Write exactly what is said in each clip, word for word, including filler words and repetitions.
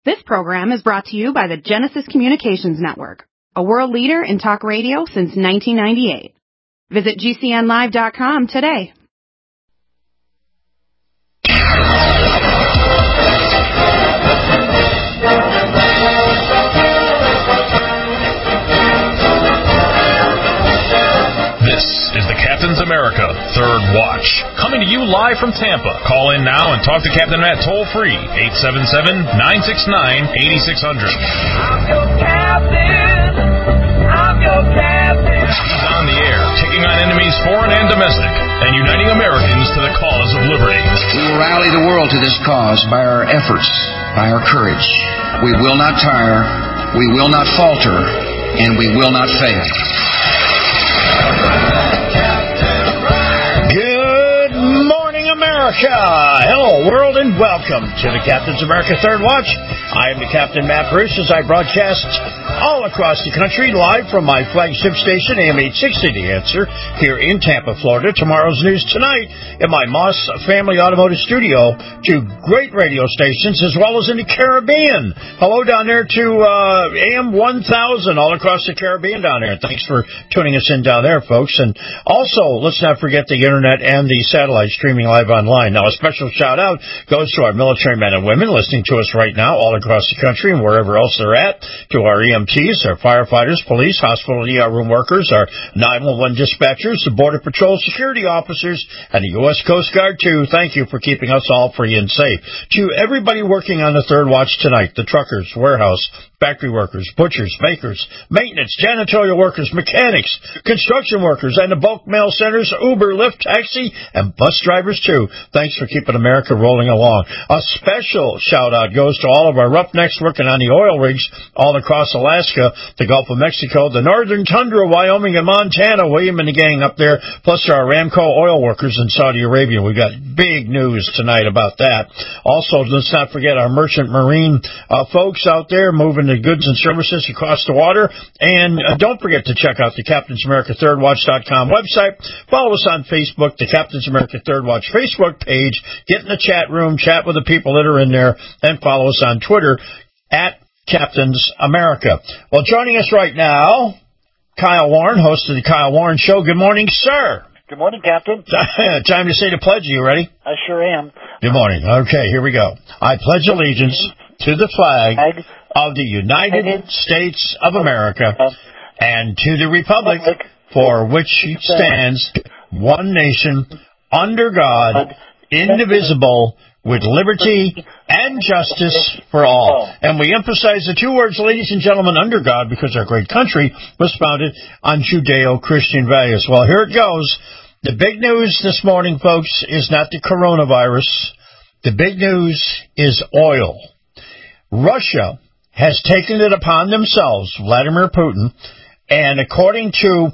This program is brought to you by the Genesis Communications Network, a world leader in talk radio since nineteen ninety-eight. Visit G C N live dot com today. This is the Captain's America Third Watch, coming to you live from Tampa. Call in now and talk to Captain Matt toll-free, eight seven seven, nine six nine, eight six zero zero. I'm your captain. I'm your captain. He's on the air, taking on enemies foreign and domestic, and uniting Americans to the cause of liberty. We will rally the world to this cause by our efforts, by our courage. We will not tire, we will not falter, and we will not fail. Good morning, America. Hello, world, and welcome to the Captain's America Third Watch. I am the Captain Matt Bruce as I broadcast all across the country live from my flagship station, A M eight sixty, The Answer, here in Tampa, Florida. Tomorrow's news tonight in my Moss Family Automotive Studio. Two great radio stations as well as in the Caribbean. Hello down there to uh, A M one thousand all across the Caribbean down there. Thanks for tuning us in down there, folks. And also, let's not forget the internet and the satellite streaming live online. Now, a special shout out goes to our military men and women listening to us right now all across the country and wherever else they're at, to our E M Ts, our firefighters, police, hospital E R room workers, our nine one one dispatchers, the Border Patrol security officers, and the U S Coast Guard, too. Thank you for keeping us all free and safe. To everybody working on the Third Watch tonight, the truckers, warehouse, factory workers, butchers, bakers, maintenance, janitorial workers, mechanics, construction workers, and the bulk mail centers, Uber, Lyft, taxi, and bus drivers, too. Thanks for keeping America rolling along. A special shout-out goes to all of our roughnecks working on the oil rigs all across Alaska, the Gulf of Mexico, the northern tundra, Wyoming, and Montana, William and the gang up there, plus our Aramco oil workers in Saudi Arabia. We got big news tonight about that. Also, let's not forget our merchant marine uh, folks out there moving the goods and services across the water. And uh, don't forget to check out the Captain's America Third Watch dot com website. Follow us on Facebook, the Captain's America Third Watch Facebook page. Get in the chat room, chat with the people that are in there, and follow us on Twitter at Captain's America. Well, joining us right now, Kyle Warren, host of the Kyle Warren Show. Good morning, sir. Good morning, Captain. Time to say the pledge. Are you ready? I sure am. Good morning. Okay, here we go. I pledge allegiance to the flag of the United States of America and to the republic for which it stands, one nation, under God, indivisible, with liberty and justice for all. And we emphasize the two words, ladies and gentlemen, under God, because our great country was founded on Judeo-Christian values. Well, here it goes. The big news this morning, folks, is not the coronavirus. The big news is oil. Russia has taken it upon themselves, Vladimir Putin, and according to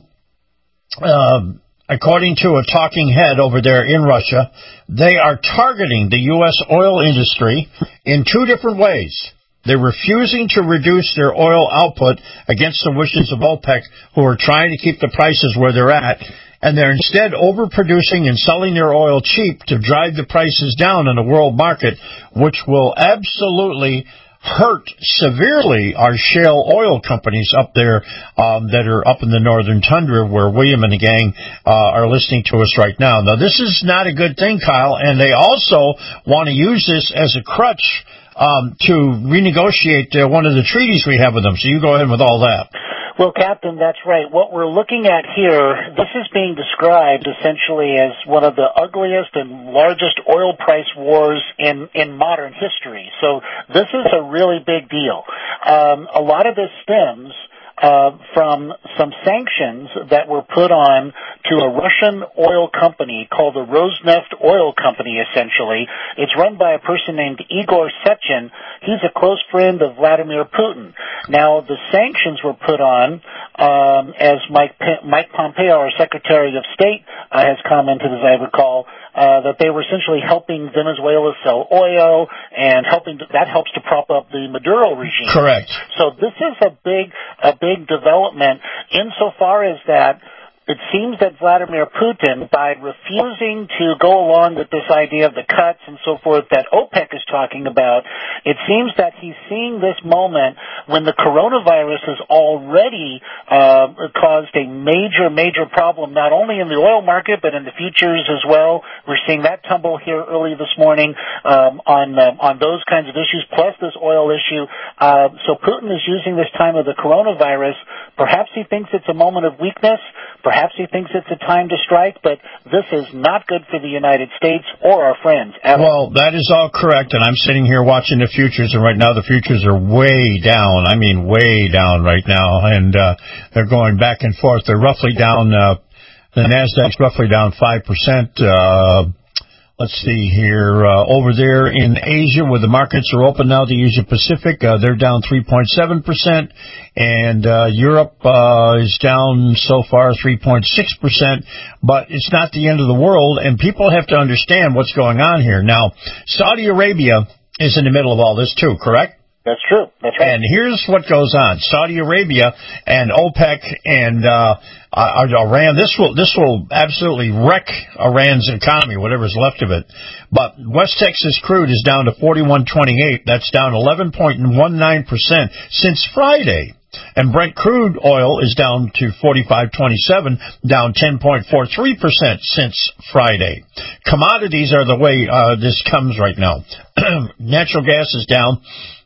um, according to a talking head over there in Russia, they are targeting the U S oil industry in two different ways. They're refusing to reduce their oil output against the wishes of OPEC, who are trying to keep the prices where they're at, and they're instead overproducing and selling their oil cheap to drive the prices down in the world market, which will absolutely hurt severely our shale oil companies up there um, that are up in the northern tundra where William and the gang uh, are listening to us right now. Now, this is not a good thing, Kyle, and they also want to use this as a crutch um, to renegotiate uh, one of the treaties we have with them. So you go ahead with all that. Well, Captain, that's right. What we're looking at here, this is being described essentially as one of the ugliest and largest oil price wars in, in modern history. So this is a really big deal. Um, a lot of this stems Uh, from some sanctions that were put on to a Russian oil company called the Rosneft Oil Company, essentially. It's run by a person named Igor Sechin. He's a close friend of Vladimir Putin. Now, the sanctions were put on, um, as Mike, Mike Pompeo, our Secretary of State, uh, has commented, as I recall, uh, that they were essentially helping Venezuela sell oil and helping to, that helps to prop up the Maduro regime. Correct. So this is a big, a big development insofar as that it seems that Vladimir Putin, by refusing to go along with this idea of the cuts and so forth that OPEC is talking about, it seems that he's seeing this moment when the coronavirus has already uh, caused a major, major problem, not only in the oil market, but in the futures as well. We're seeing that tumble here early this morning um, on uh, on those kinds of issues, plus this oil issue. Uh, so Putin is using this time of the coronavirus. Perhaps he thinks it's a moment of weakness. Perhaps he thinks it's a time to strike, but this is not good for the United States or our friends. Well, that is all correct, and I'm sitting here watching the futures, and right now the futures are way down. I mean, way down right now, and uh, they're going back and forth. They're roughly down, uh, the NASDAQ's roughly down five percent. Uh, let's see here. Uh, over there in Asia, where the markets are open now, the Asia Pacific, uh, they're down three point seven percent, and uh, Europe uh, is down so far three point six percent, but it's not the end of the world, and people have to understand what's going on here. Now, Saudi Arabia is in the middle of all this too, correct? That's true. That's right. And here's what goes on. Saudi Arabia and OPEC and uh, uh, Iran, this will this will absolutely wreck Iran's economy, whatever's left of it. But West Texas crude is down to forty-one twenty-eight. That's down eleven point one nine percent since Friday. And Brent crude oil is down to forty-five twenty-seven, down ten point four three percent since Friday. Commodities are the way uh, this comes right now. Natural gas is down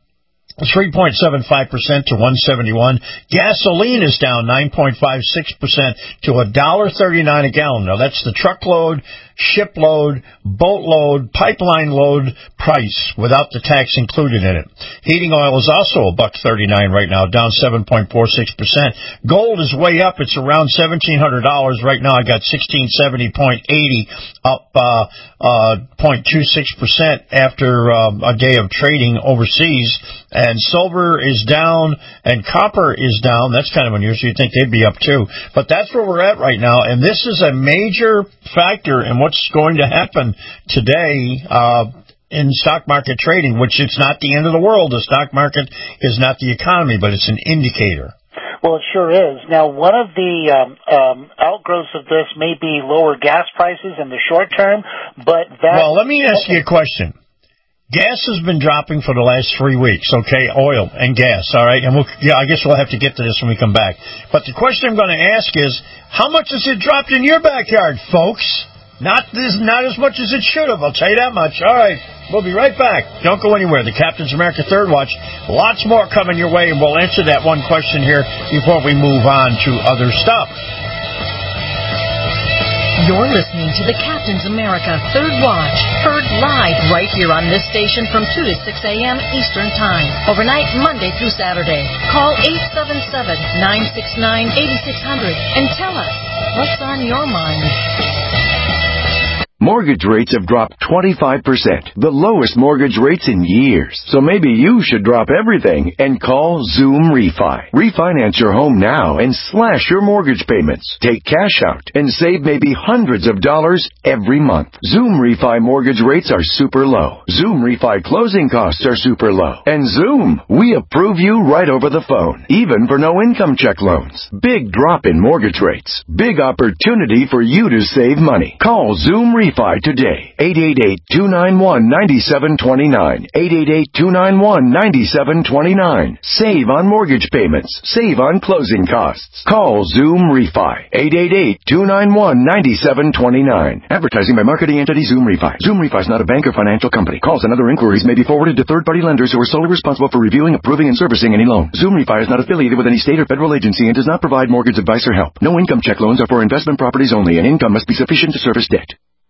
three point seven five percent to one seventy-one. Gasoline is down nine point five six percent to one dollar thirty-nine a gallon. Now, that's the truckload, shipload, boatload, pipeline load price without the tax included in it. Heating oil is also one dollar thirty-nine right now, down seven point four six percent. Gold is way up. It's around seventeen hundred dollars. Right now, I got sixteen seventy point eight zero, up uh, uh, zero point two six percent after uh, a day of trading overseas. And silver is down, and copper is down. That's kind of unusual. You'd think they'd be up too. But that's where we're at right now, and this is a major factor in what's going to happen today uh, in stock market trading, which it's not the end of the world. The stock market is not the economy, but it's an indicator. Well, it sure is. Now, one of the um, um, outgrowths of this may be lower gas prices in the short term, but that... Well, let me ask you a question. Gas has been dropping for the last three weeks, okay, oil and gas, all right? And we'll, yeah, I guess we'll have to get to this when we come back. But the question I'm going to ask is, how much has it dropped in your backyard, folks? Not this, not as much as it should have, I'll tell you that much. All right, we'll be right back. Don't go anywhere. The Captain's America Third Watch, lots more coming your way, and we'll answer that one question here before we move on to other stuff. You're listening to the Captain's America Third Watch, heard live right here on this station from two to six a.m. Eastern Time, overnight Monday through Saturday. Call eight seven seven, nine six nine, eight six zero zero and tell us what's on your mind. Mortgage rates have dropped twenty-five percent, the lowest mortgage rates in years. So maybe you should drop everything and call Zoom Refi. Refinance your home now and slash your mortgage payments. Take cash out and save maybe hundreds of dollars every month. Zoom Refi mortgage rates are super low. Zoom Refi closing costs are super low. And Zoom, we approve you right over the phone, even for no income check loans. Big drop in mortgage rates. Big opportunity for you to save money. Call Zoom Refi today. eight eight eight, two nine one, nine seven two nine. eight eight eight, two nine one, nine seven two nine. Save on mortgage payments. Save on closing costs. Call Zoom Refi. eight eight eight, two nine one, nine seven two nine. Advertising by marketing entity Zoom Refi. Zoom Refi is not a bank or financial company. Calls and other inquiries may be forwarded to third-party lenders who are solely responsible for reviewing, approving, and servicing any loan. Zoom Refi is not affiliated with any state or federal agency and does not provide mortgage advice or help. No income check loans are for investment properties only, and income must be sufficient to service debt.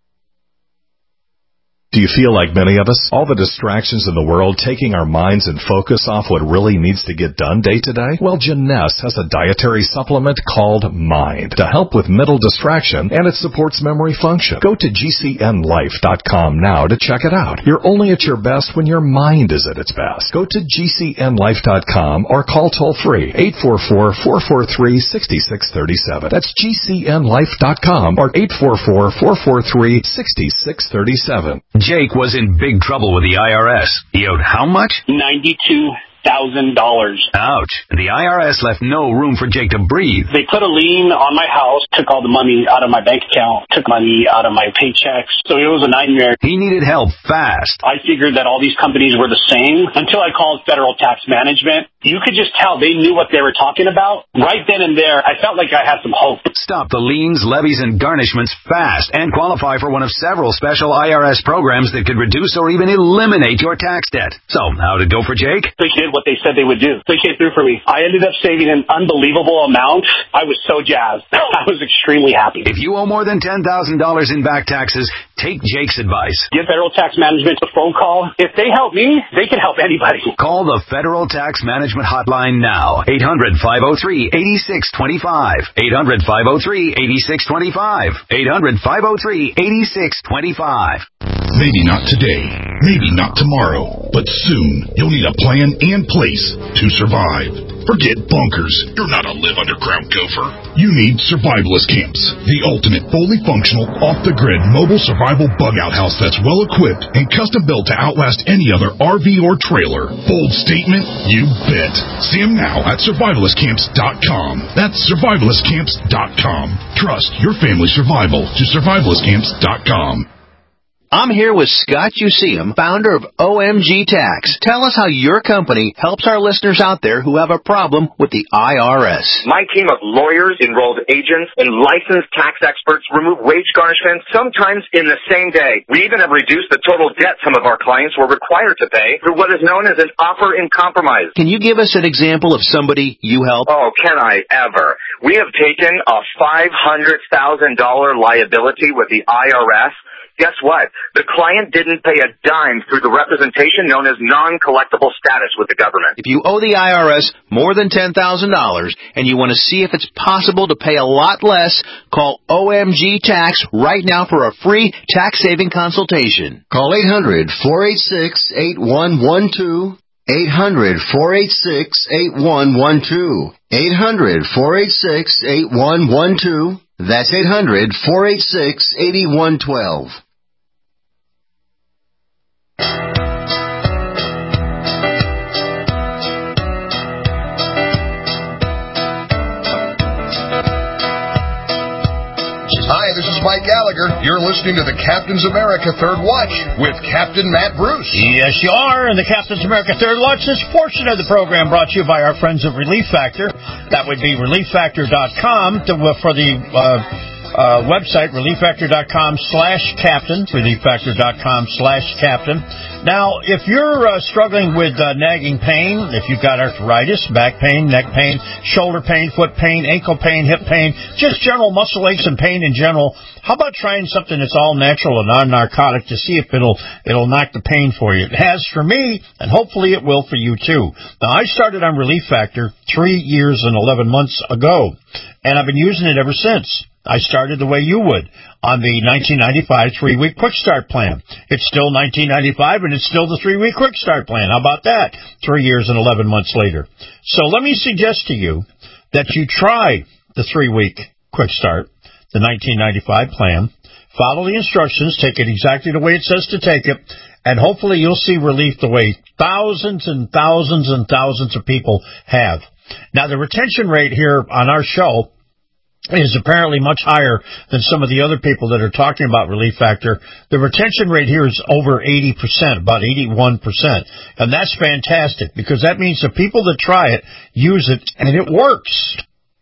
Do you feel like many of us? All the distractions in the world taking our minds and focus off what really needs to get done day to day? Well, Janess has a dietary supplement called Mind to help with mental distraction, and it supports memory function. Go to G C N life dot com now to check it out. You're only at your best when your mind is at its best. Go to G C N life dot com or call toll-free eight four four, four four three, six six three seven. That's G C N life dot com or eight four four, four four three, six six three seven. Jake was in big trouble with the I R S. He owed how much? ninety-two thousand dollars. Ouch. And the I R S left no room for Jake to breathe. They put a lien on my house, took all the money out of my bank account, took money out of my paychecks. So it was a nightmare. He needed help fast. I figured that all these companies were the same until I called Federal Tax Management. You could just tell they knew what they were talking about. Right then and there, I felt like I had some hope. Stop the liens, levies, and garnishments fast and qualify for one of several special I R S programs that could reduce or even eliminate your tax debt. So, how'd it go for Jake? They did what they said they would do. They came through for me. I ended up saving an unbelievable amount. I was so jazzed. I was extremely happy. If you owe more than ten thousand dollars in back taxes, take Jake's advice. Give Federal Tax Management a phone call. If they help me, they can help anybody. Call the Federal Tax Management Hotline now. eight hundred, five oh three, eight six two five. eight hundred, five oh three, eight six two five. eight hundred, five oh three, eight six two five. Maybe not today, maybe not tomorrow, but soon you'll need a plan and place to survive. Forget bunkers. You're not a live underground gopher. You need survivalist camps, the ultimate fully functional, off-the-grid mobile survival bug-out house that's well-equipped and custom-built to outlast any other R V or trailer. Bold statement? You bet. See them now at survivalist camps dot com. That's survivalist camps dot com. Trust your family's survival to survivalist camps dot com. I'm here with Scott Useum, founder of O M G Tax. Tell us how your company helps our listeners out there who have a problem with the I R S. My team of lawyers, enrolled agents, and licensed tax experts remove wage garnishments sometimes in the same day. We even have reduced the total debt some of our clients were required to pay through what is known as an offer in compromise. Can you give us an example of somebody you help? Oh, can I ever? We have taken a five hundred thousand dollars liability with the I R S. Guess what? The client didn't pay a dime through the representation known as non-collectible status with the government. If you owe the I R S more than ten thousand dollars and you want to see if it's possible to pay a lot less, call O M G Tax right now for a free tax-saving consultation. Call eight hundred, four eight six, eight one one two. eight hundred, four eight six, eight one one two. eight hundred, four eight six, eight one one two. That's eight hundred, four eight six, eight one one two. Hi, this is Mike Gallagher. You're listening to the Captain's America Third Watch with Captain Matt Bruce. Yes, you are. And the Captain's America Third Watch, this portion of the program brought to you by our friends at Relief Factor. That would be relief factor dot com to, uh, for the uh, uh, website, relief factor dot com slash captain, relief factor dot com slash captain. Now, if you're uh, struggling with uh, nagging pain, if you've got arthritis, back pain, neck pain, shoulder pain, foot pain, ankle pain, hip pain, just general muscle aches and pain in general, how about trying something that's all natural and non-narcotic to see if it'll it'll knock the pain for you? It has for me, and hopefully it will for you too. Now, I started on Relief Factor three years and eleven months ago, and I've been using it ever since. I started the way you would, on the nineteen ninety-five three-week Quick Start Plan. It's still nineteen ninety-five, and it's still the three-week Quick Start Plan. How about that? Three years and eleven months later. So let me suggest to you that you try the three-week Quick Start, the nineteen ninety-five plan. Follow the instructions, take it exactly the way it says to take it, and hopefully you'll see relief the way thousands and thousands and thousands of people have. Now, the retention rate here on our show is apparently much higher than some of the other people that are talking about Relief Factor. The retention rate here is over eighty percent, about eighty-one percent. And that's fantastic, because that means the people that try it use it, and it works.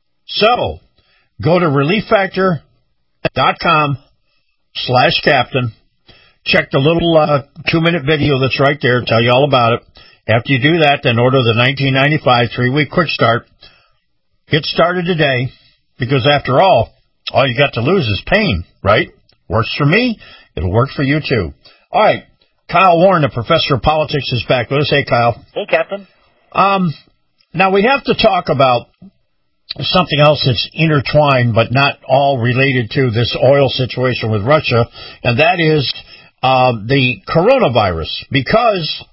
So, go to relief factor dot com slash captain. Check the little uh, two-minute video that's right there, tell you all about it. After you do that, then order the nineteen ninety-five three-week Quick Start. Get started today. Because after all, all you got to lose is pain, right? Works for me. It'll work for you, too. All right. Kyle Warren, the professor of politics, is back with us. Hey, Kyle. Hey, Captain. Um, now, we have to talk about something else that's intertwined, but not all related to this oil situation with Russia, and that is uh, the coronavirus. Because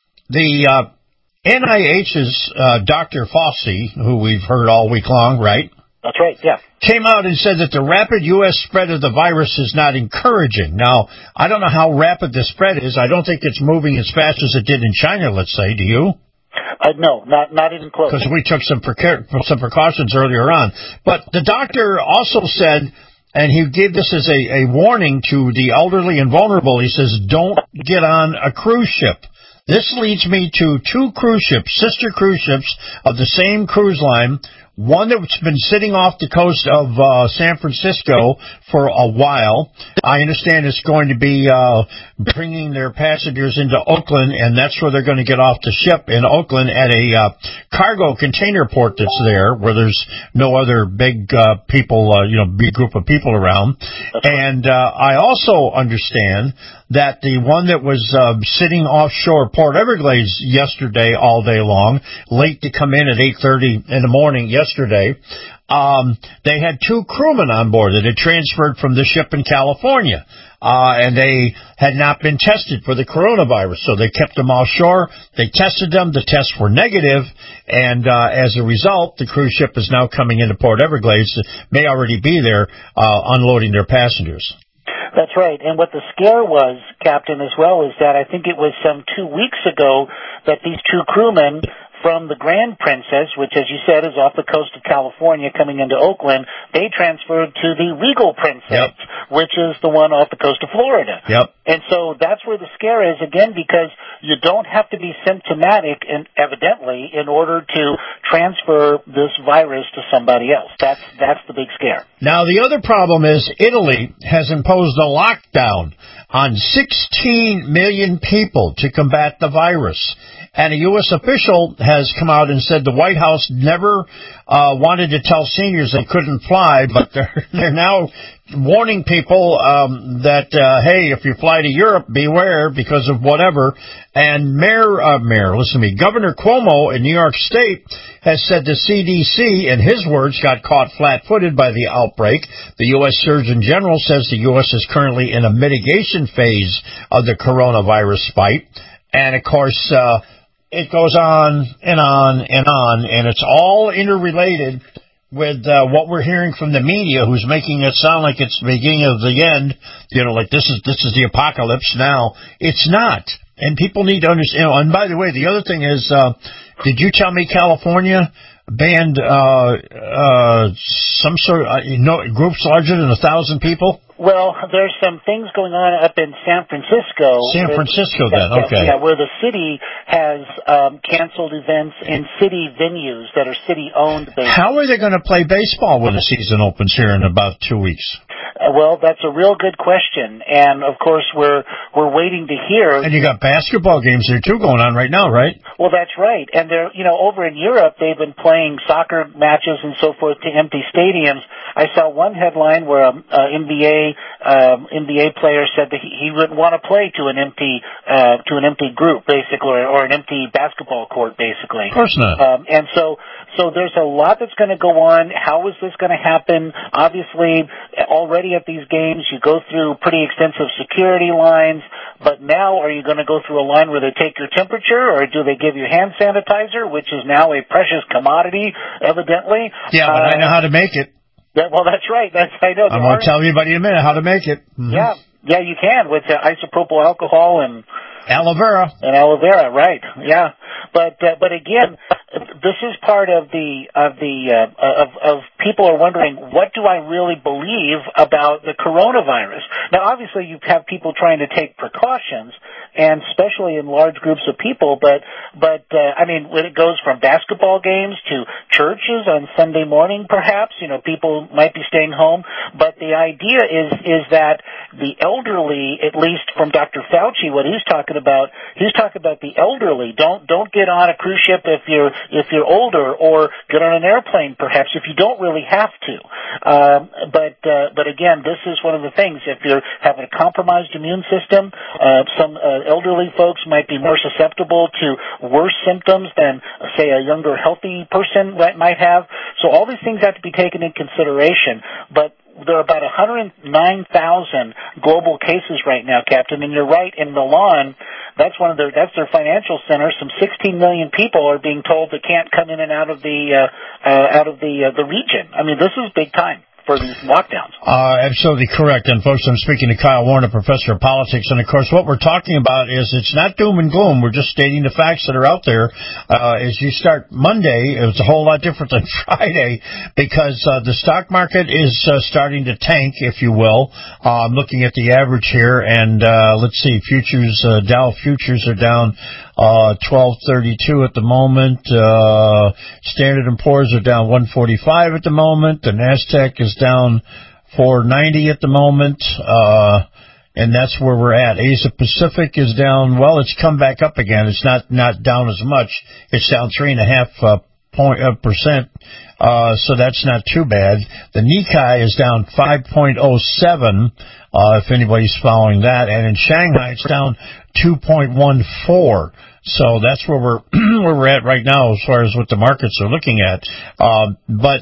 the uh, N I H's uh, Doctor Fauci, who we've heard all week long, right? That's right, yeah. Came out and said that the rapid U S spread of the virus is not encouraging. Now, I don't know how rapid the spread is. I don't think it's moving as fast as it did in China, let's say. Do you? Uh, no, not not even close. Because we took some preca- some precautions earlier on. But the doctor also said, and he gave this as a, a warning to the elderly and vulnerable, he says, don't get on a cruise ship. This leads me to two cruise ships, sister cruise ships of the same cruise line. One that's been sitting off the coast of uh, San Francisco for a while. I understand it's going to be uh, bringing their passengers into Oakland, and that's where they're going to get off the ship in Oakland at a uh, cargo container port that's there, where there's no other big uh, people, uh, you know, big group of people around. And uh, I also understand that the one that was uh, sitting offshore Port Everglades yesterday all day long, late to come in at eight thirty in the morning yesterday, um, they had two crewmen on board that had transferred from the ship in California, uh, and they had not been tested for the coronavirus, so they kept them offshore. They tested them. The tests were negative, and uh, as a result, the cruise ship is now coming into Port Everglades. May already be there uh, unloading their passengers. That's right. And what the scare was, Captain, as well, is that I think it was some two weeks ago that these two crewmen from the Grand Princess, which, as you said, is off the coast of California coming into Oakland, they transferred to the Regal Princess, yep. which is the one off the coast of Florida. Yep. And so that's where the scare is, again, because you don't have to be symptomatic, and evidently, in order to transfer this virus to somebody else. That's, that's the big scare. Now, the other problem is Italy has imposed a lockdown on sixteen million people to combat the virus. And a U S official has come out and said the White House never uh, wanted to tell seniors they couldn't fly, but they're, they're now warning people um, that, uh, hey, if you fly to Europe, beware because of whatever. And Mayor, uh, Mayor, listen to me, Governor Cuomo in New York State has said the C D C, in his words, got caught flat-footed by the outbreak. The U S Surgeon General says the U S is currently in a mitigation phase of the coronavirus spike. And, of course, uh, it goes on and on and on, and it's all interrelated with uh, what we're hearing from the media, who's making it sound like it's the beginning of the end, you know, like this is this is the apocalypse now. It's not, and people need to understand. You know, and by the way, the other thing is, uh, did you tell me California banned uh, uh, some sort of uh, you know, groups larger than a thousand people? Well, there's some things going on up in San Francisco. San Francisco, that, then, okay. Yeah, where the city has um, canceled events in city venues that are city-owned. How are they going to play baseball when the season opens here in about two weeks? Uh, well, that's a real good question, and of course we're we're waiting to hear. And you got basketball games there too going on right now, right? Well, that's right, and they're you know over in Europe they've been playing soccer matches and so forth to empty stadiums. I saw one headline where an N B A um, N B A player said that he, he wouldn't want to play to an empty uh, to an empty group, basically, or, or an empty basketball court, basically. Of course not. Um, and so. So there's a lot that's going to go on. How is this going to happen? Obviously, already at these games, you go through pretty extensive security lines. But now, are you going to go through a line where they take your temperature, or do they give you hand sanitizer, which is now a precious commodity, evidently? Yeah, but uh, I know how to make it. Yeah, well, that's right. That's I know. I'm going to tell everybody in a minute how to make it. Mm-hmm. Yeah, yeah, you can with uh, isopropyl alcohol and aloe vera. And aloe vera, right? Yeah, but uh, but again, this is part of the of the uh, of of people are wondering, what do I really believe about the coronavirus? Now, obviously, you have people trying to take precautions, and especially in large groups of people. But but uh, I mean, when it goes from basketball games to churches on Sunday morning, perhaps you know people might be staying home. But the idea is is that the elderly, at least from Doctor Fauci, what he's talking about, he's talking about the elderly. Don't don't get on a cruise ship if you're if you're older, or get on an airplane perhaps if you don't really have to. Um, but uh, but again, this is one of the things. If you're having a compromised immune system, uh, some uh, elderly folks might be more susceptible to worse symptoms than, say, a younger healthy person might have. So all these things have to be taken in consideration. But there are about one hundred nine thousand global cases right now, Captain, and you're right, in Milan, that's one of their, that's their financial center. Some sixteen million people are being told they can't come in and out of the, uh, uh, out of the, uh, the region. I mean, this is big time. for these lockdowns. Uh, absolutely correct. And folks, I'm speaking to Kyle Warner, professor of politics. And of course, what we're talking about is it's not doom and gloom. We're just stating the facts that are out there. Uh, as you start Monday, it's a whole lot different than Friday because uh, the stock market is uh, starting to tank, if you will. Uh, I'm looking at the average here, and uh, let's see, futures, uh, Dow futures are down uh twelve thirty-two at the moment. Uh Standard and Poor's are down one forty-five at the moment. The Nasdaq is down four ninety at the moment. Uh and that's where we're at. Asia Pacific is down, well, it's come back up again. It's not not down as much. It's down three and a half uh, point uh, percent. Uh so that's not too bad. The Nikkei is down five point oh seven, uh if anybody's following that, and in Shanghai it's down two point one four. So that's where we're where we're at right now as far as what the markets are looking at. Um, but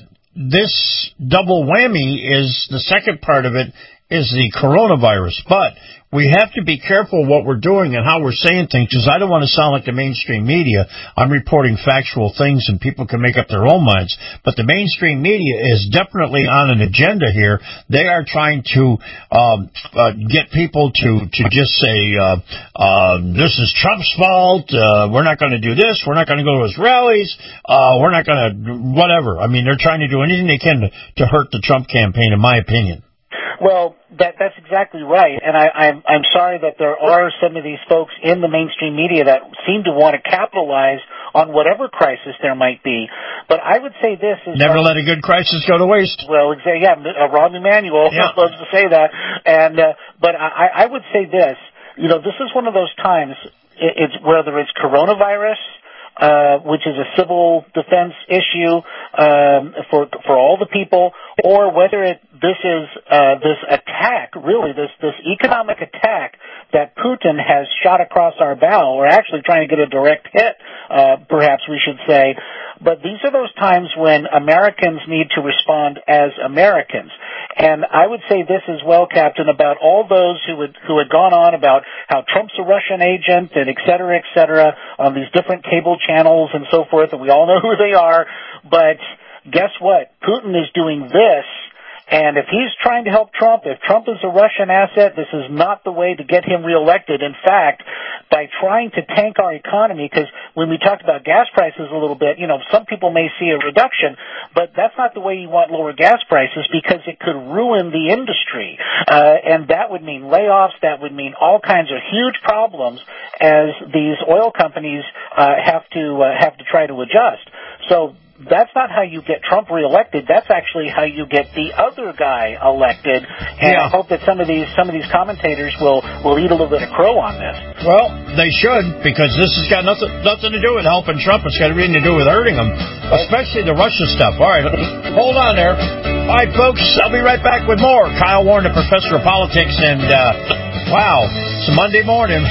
this double whammy is the second part of it is the coronavirus. But we have to be careful what we're doing and how we're saying things, because I don't want to sound like the mainstream media. I'm reporting factual things and people can make up their own minds. But the mainstream media is definitely on an agenda here. They are trying to um, uh, get people to, to just say, uh, uh, this is Trump's fault, uh, we're not going to do this, we're not going to go to his rallies, uh, we're not going to whatever. I mean, they're trying to do anything they can to, to hurt the Trump campaign, in my opinion. Well, that that's exactly right, and I, I'm I'm sorry that there are some of these folks in the mainstream media that seem to want to capitalize on whatever crisis there might be. But I would say this is never let a good crisis go to waste. Well, yeah, uh, Rahm Emanuel yeah. loves to say that, and uh, but I, I would say this. You know, this is one of those times. It's whether it's coronavirus. Uh, which is a civil defense issue um, for for all the people, or whether it this is uh, this attack, really this this economic attack that Putin has shot across our bow, or actually trying to get a direct hit, uh, perhaps we should say. But these are those times when Americans need to respond as Americans. And I would say this as well, Captain, about all those who had, who had gone on about how Trump's a Russian agent and et cetera, et cetera, on these different cable channels and so forth, and we all know who they are. But guess what? Putin is doing this. And if he's trying to help Trump, if Trump is a Russian asset, this is not the way to get him reelected. In fact, by trying to tank our economy, because when we talked about gas prices a little bit, you know, some people may see a reduction, but that's not the way you want lower gas prices, because it could ruin the industry. Uh, and that would mean layoffs, that would mean all kinds of huge problems as these oil companies uh, have to uh, have to try to adjust. So that's not how you get Trump reelected. That's actually how you get the other guy elected. And yeah. I hope that some of these some of these commentators will, will eat a little bit of crow on this. Well, they should, because this has got nothing nothing to do with helping Trump. It's got everything to do with hurting him, especially the Russia stuff. All right, hold on there. All right, folks, I'll be right back with more. Kyle Warner, professor of politics, and uh, wow, it's a Monday morning.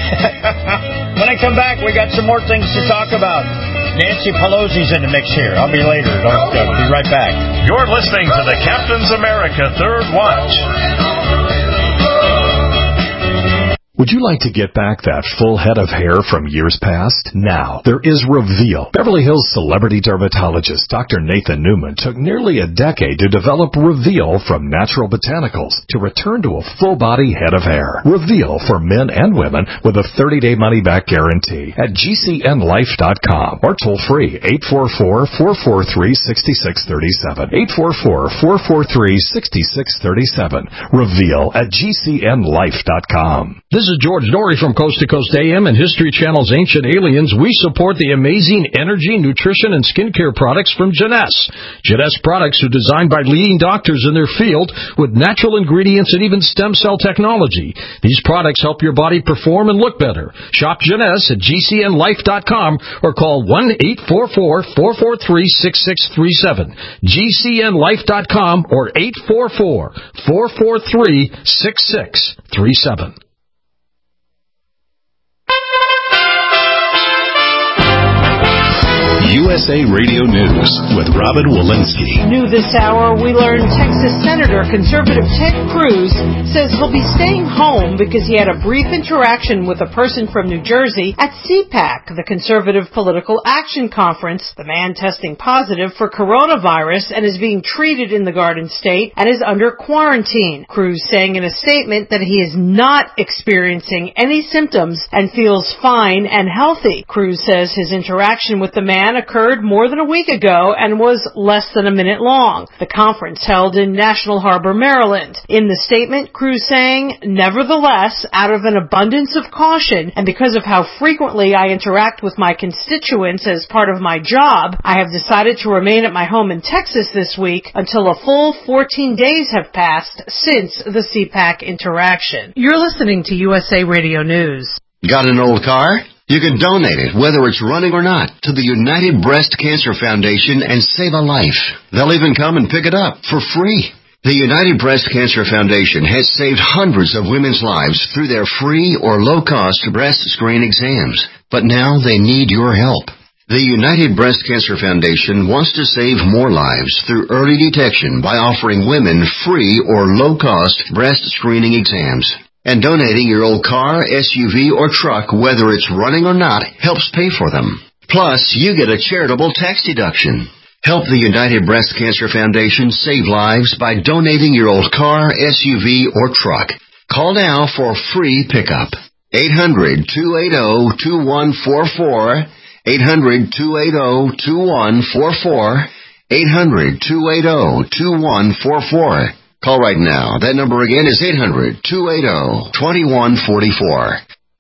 When I come back, we got some more things to talk about. Nancy Pelosi's in the mix here. I'll be later. Don't uh, be right back. You're listening to the Captain's America Third Watch. Would you like to get back that full head of hair from years past? Now, there is Reveal. Beverly Hills celebrity dermatologist Doctor Nathan Newman took nearly a decade to develop Reveal from natural botanicals to return to a full-body head of hair. Reveal for men and women with a thirty-day money-back guarantee at G C N life dot com or toll-free eight four four, four four three, six six three seven. eight four four, four four three, six six three seven. Reveal at G C N life dot com. This is George Norrie from Coast to Coast A M and History Channel's Ancient Aliens. We support the amazing energy, nutrition, and skincare products from Jeunesse. Jeunesse products are designed by leading doctors in their field with natural ingredients and even stem cell technology. These products help your body perform and look better. Shop Jeunesse at G C N life dot com or call one eight four four, four four three, six six three seven. G C N life dot com or eight four four, four four three, six six three seven. U S A Radio News with Robin Walensky. New this hour, we learn Texas Senator conservative Ted Cruz says he'll be staying home because he had a brief interaction with a person from New Jersey at C PAC, the Conservative Political Action Conference. The man testing positive for coronavirus and is being treated in the Garden State and is under quarantine. Cruz saying in a statement that he is not experiencing any symptoms and feels fine and healthy. Cruz says his interaction with the man occurred more than a week ago and was less than a minute long. The conference held in National Harbor, Maryland. In the statement, Cruz saying, nevertheless, out of an abundance of caution and because of how frequently I interact with my constituents as part of my job, I have decided to remain at my home in Texas this week until a full fourteen days have passed since the C PAC interaction. You're listening to U S A Radio News. Got an old car? You can donate it, whether it's running or not, to the United Breast Cancer Foundation and save a life. They'll even come and pick it up for free. The United Breast Cancer Foundation has saved hundreds of women's lives through their free or low-cost breast screen exams. But now they need your help. The United Breast Cancer Foundation wants to save more lives through early detection by offering women free or low-cost breast screening exams. And donating your old car, S U V, or truck, whether it's running or not, helps pay for them. Plus, you get a charitable tax deduction. Help the United Breast Cancer Foundation save lives by donating your old car, S U V, or truck. Call now for free pickup. eight hundred, two eight zero, two one four four. eight hundred, two eight zero, two one four four. eight hundred, two eight zero, two one four four. Call right now. That number again is eight hundred, two eight zero, two one four four.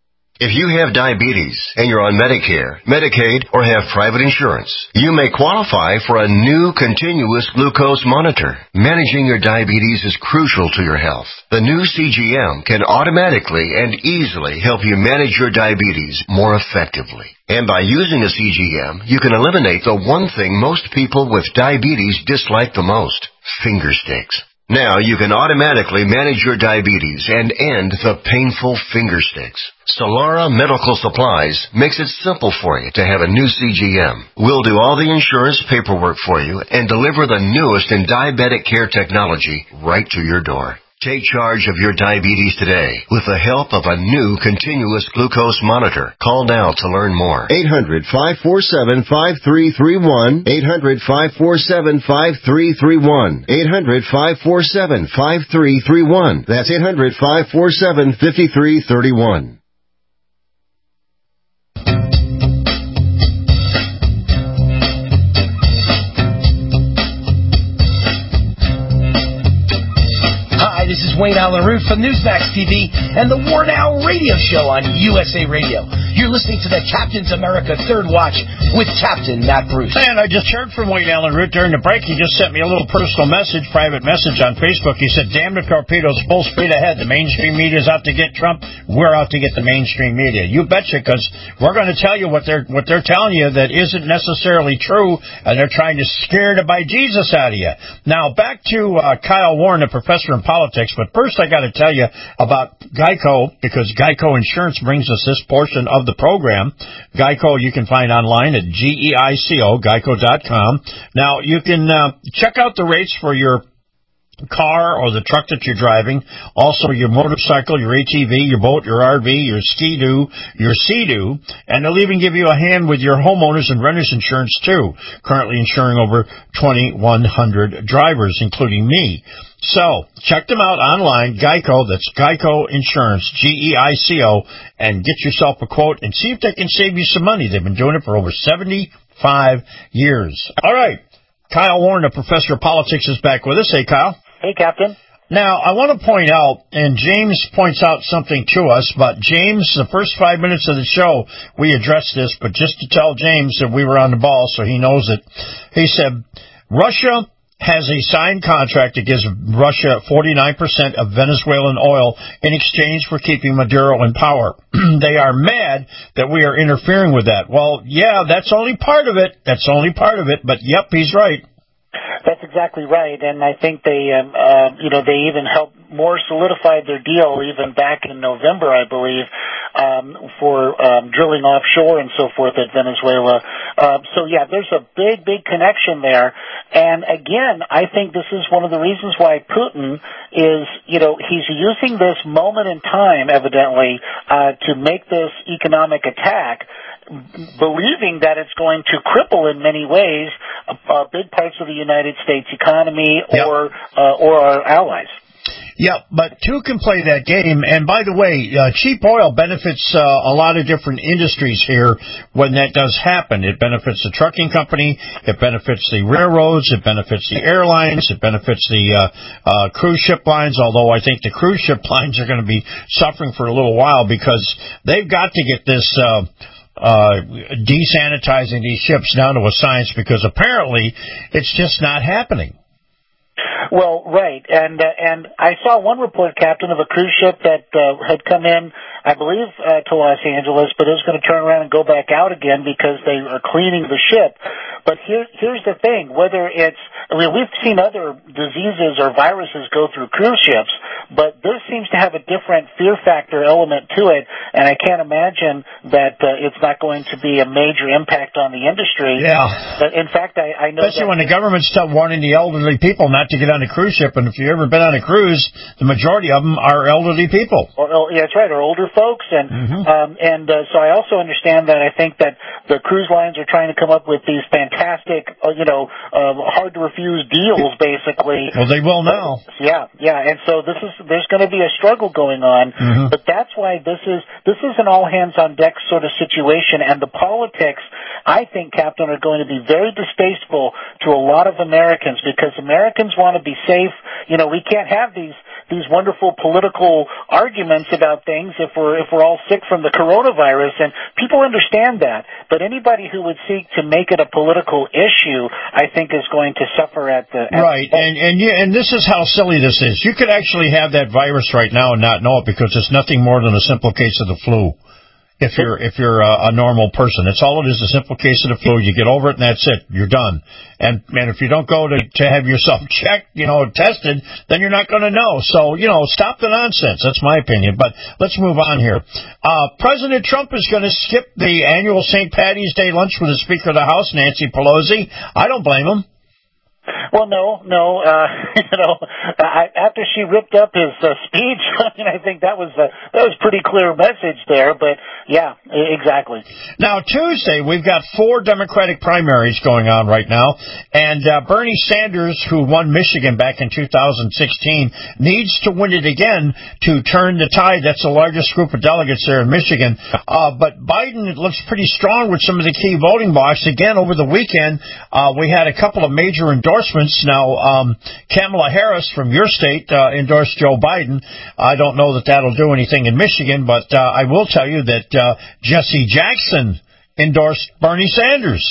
If you have diabetes and you're on Medicare, Medicaid, or have private insurance, you may qualify for a new continuous glucose monitor. Managing your diabetes is crucial to your health. The new C G M can automatically and easily help you manage your diabetes more effectively. And by using a C G M, you can eliminate the one thing most people with diabetes dislike the most: finger sticks. Now you can automatically manage your diabetes and end the painful finger sticks. Solara Medical Supplies makes it simple for you to have a new C G M. We'll do all the insurance paperwork for you and deliver the newest in diabetic care technology right to your door. Take charge of your diabetes today with the help of a new continuous glucose monitor. Call now to learn more. eight hundred, five four seven, five three three one. eight hundred, five four seven, five three three one. eight hundred, five four seven, five three three one. That's eight hundred, five four seven, five three three one. This is Wayne Allen Root from Newsmax T V and the War Now radio show on U S A Radio. You're listening to the Captain's America Third Watch with Captain Matt Bruce. And I just heard from Wayne Allen Root during the break. He just sent me a little personal message, private message on Facebook. He said, damn the torpedoes, full speed ahead. The mainstream media's out to get Trump. We're out to get the mainstream media. You betcha, because we're going to tell you what they're what they're telling you that isn't necessarily true, and they're trying to scare to buy Jesus out of you. Now, back to uh, Kyle Warren, a professor in politics. But first, I got to tell you about Geico, because Geico Insurance brings us this portion of the program. Geico, you can find online at G E I C O, geico dot com. Now, you can uh, check out the rates for your car or the truck that you're driving, also your motorcycle, your A T V, your boat, your R V, your Ski-Doo, your Sea-Doo, and they'll even give you a hand with your homeowners and renters insurance too, currently insuring over twenty-one hundred drivers, including me. So, check them out online, Geico, that's Geico Insurance, G E I C O, and get yourself a quote and see if they can save you some money. They've been doing it for over seventy-five years. All right, Kyle Warren, a professor of politics, is back with us. Hey, Kyle. Hey, Captain. Now, I want to point out, and James points out something to us, but James, the first five minutes of the show, we addressed this, but just to tell James that we were on the ball so he knows it, he said, Russia has a signed contract that gives Russia forty-nine percent of Venezuelan oil in exchange for keeping Maduro in power. They are mad that we are interfering with that. Well, yeah, that's only part of it. That's only part of it, but yep, he's right. That's exactly right, and I think they, um, uh, you know, they even helped more solidified their deal even back in November, I believe, um, for um, drilling offshore and so forth at Venezuela. Uh, so yeah, there's a big, big connection there, and again, I think this is one of the reasons why Putin is, you know, he's using this moment in time, evidently, uh, to make this economic attack, believing that it's going to cripple in many ways uh, uh, big parts of the United States economy or yep. uh, or our allies. Yeah, but two can play that game. And by the way, uh, cheap oil benefits uh, a lot of different industries here when that does happen. It benefits the trucking company. It benefits the railroads. It benefits the airlines. It benefits the uh, uh, cruise ship lines, although I think the cruise ship lines are going to be suffering for a little while because they've got to get this uh, uh desanitizing these ships down to a science because apparently it's just not happening. Well, right, and uh, and I saw one report, Captain, of a cruise ship that uh, had come in, I believe, uh, to Los Angeles, but it was going to turn around and go back out again because they are cleaning the ship. But here, here's the thing: whether it's, I mean, we've seen other diseases or viruses go through cruise ships, but this seems to have a different fear factor element to it, and I can't imagine that uh, it's not going to be a major impact on the industry. Yeah. But in fact, I, I know especially that when the government's still warning the elderly people not to get on a cruise ship, and if you've ever been on a cruise, the majority of them are elderly people. Or, oh, yeah, that's right, or older folks, and mm-hmm. um, and uh, so I also understand that I think that the cruise lines are trying to come up with these fantastic, uh, you know, uh, hard to refuse deals, basically. Well, they will now. Yeah, yeah, and so this is there's going to be a struggle going on, mm-hmm. but that's why this is this is an all hands on deck sort of situation, and the politics, I think, Captain, are going to be very distasteful to a lot of Americans because Americans want to be safe. You know, we can't have these these wonderful political arguments about things if we're if we're all sick from the coronavirus, and people understand that. But anybody who would seek to make it a political issue, I think, is going to suffer at the at right. The and and you, and this is how silly this is. You could actually have that virus right now and not know it because it's nothing more than a simple case of the flu. If you're if you're a, a normal person, it's all it is, a simple case of the flu. You get over it and that's it. You're done. And and if you don't go to to have yourself checked, you know, tested, then you're not going to know. So, you know, stop the nonsense. That's my opinion. But let's move on here. Uh, President Trump is going to skip the annual Saint Patty's Day lunch with the Speaker of the House, Nancy Pelosi. I don't blame him. Well, no, no. Uh, you know, I, after she ripped up his uh, speech, I mean, I think that was a that was a pretty clear message there. But yeah, exactly. Now Tuesday, we've got four Democratic primaries going on right now, and uh, Bernie Sanders, who won Michigan back in two thousand sixteen, needs to win it again to turn the tide. That's the largest group of delegates there in Michigan. Uh, but Biden, it looks pretty strong with some of the key voting blocks. Again, over the weekend, uh, we had a couple of major endorsements. Now, um, Kamala Harris from your state uh, endorsed Joe Biden. I don't know that that'll do anything in Michigan, but uh, I will tell you that uh, Jesse Jackson endorsed Bernie Sanders.